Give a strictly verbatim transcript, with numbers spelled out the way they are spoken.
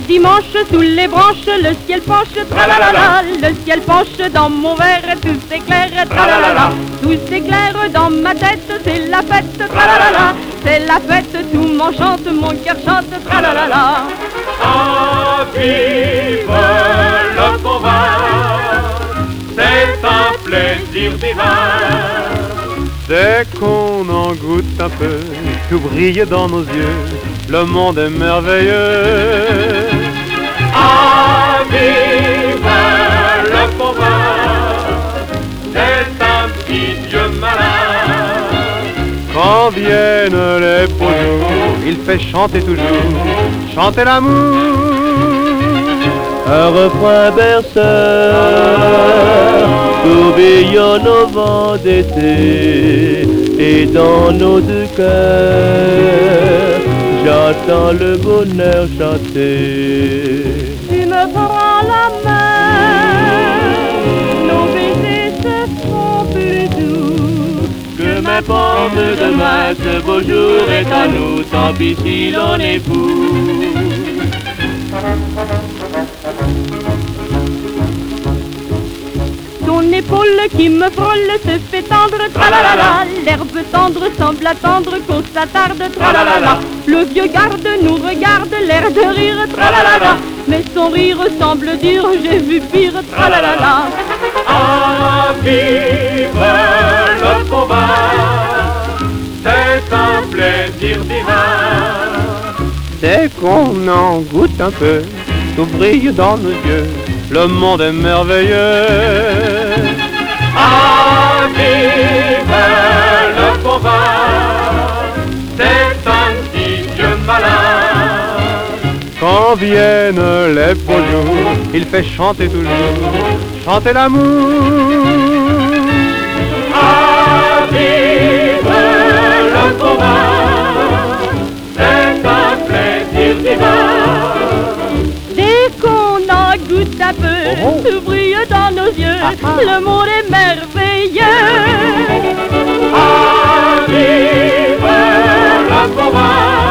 C'est dimanche sous les branches, le ciel penche, tralalala. Le ciel penche dans mon verre, tout s'éclaire, tralalala. Tout s'éclaire dans ma tête, c'est la fête, tralalala. C'est la fête, tout m'enchante, mon cœur chante, tralalala. Ah, vive le combat, c'est un plaisir divin. Dès qu'on en goûte un peu, tout brille dans nos yeux, le monde est merveilleux. Ah, vive le combat, c'est un petit Dieu malin. Quand viennent les beaux jours, il fait chanter toujours, chanter l'amour. Un refrain berceur, tourbillonne au vent d'été, et dans nos deux cœurs, j'entends le bonheur chanter. Tu me prends la main, nos baisers se font plus doux. Que m'importe demain, ce beau jour est à nous, tant pis si l'on est fou. Ton épaule qui me frôle se fait tendre, tralalala. L'herbe tendre semble attendre qu'on s'attarde, tralalala. Le vieux garde nous regarde, l'air de rire, tralalala. Mais son rire semble dire, j'ai vu pire, tralalala. Ah, vive le combat, c'est un plaisir divin. Dès qu'on en goûte un peu, tout brille dans nos yeux, le monde est merveilleux. Ah, vive le combat, c'est un petit Dieu malin. Quand viennent les beaux jours, il fait chanter toujours, chanter l'amour. Ah, vive le combat, c'est un plaisir divin. Dès qu'on en goûte un peu, Oh. tout brille dans nos yeux, le monde est merveilleux. Ah, vive le combat.